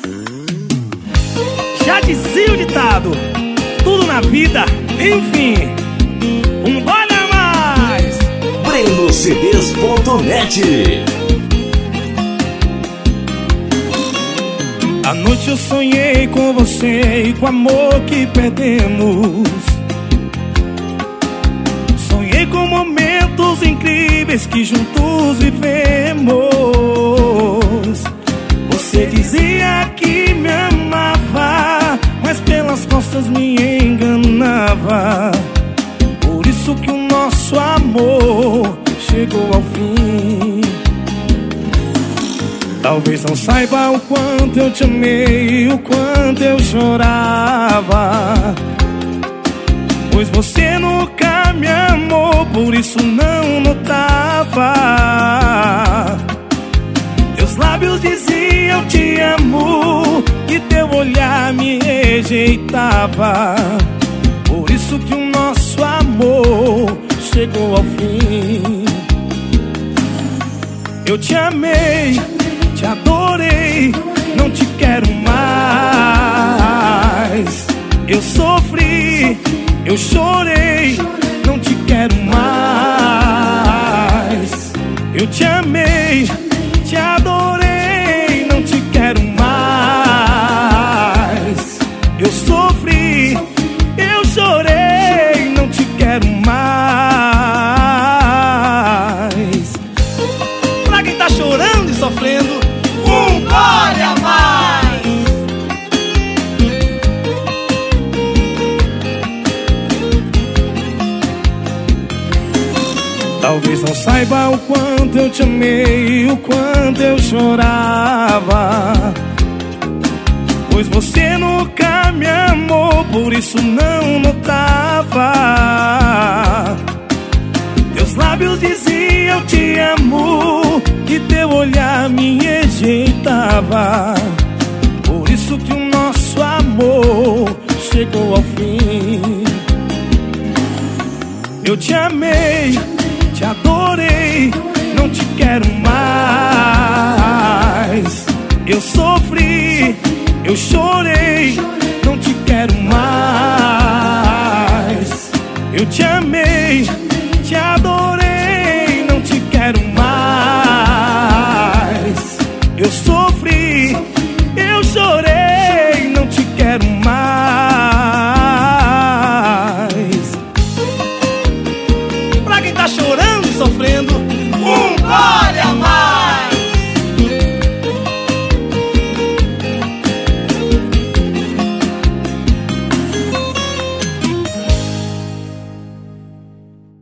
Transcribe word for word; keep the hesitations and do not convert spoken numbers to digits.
Já dizia o ditado, tudo na vida, enfim, um gole a mais. Breno C Ds ponto net. À noite eu sonhei com você e com o amor que perdemos. Sonhei com momentos incríveis que juntos vivemos. Você dizia que me amava, mas pelas costas me enganava. Por isso que o nosso amor chegou ao fim. Talvez não saiba o quanto eu te amei, o quanto eu chorava, pois você nunca me amou, por isso não notava. Teus lábios diziam te amo e teu olhar me rejeitava. Por isso que o nosso amor chegou ao fim. Eu te amei, te adorei, não te quero mais. Eu sofri, eu chorei, não te quero mais. Eu te amei, te adorei, não te quero mais. Eu sofri, eu chorei, não te quero mais. Pra quem tá chorando e sofrendo, um gole a mais. Talvez não saiba o quanto eu te amei, o quanto eu chorava, pois você nunca me amou, por isso não notava. Teus lábios diziam te amo e teu olhar me rejeitava. Por isso que o nosso amor chegou ao fim. Eu te amei, te adorei, não te quero mais. Eu sofri, eu chorei, não te quero mais. Eu te amei, te adorei,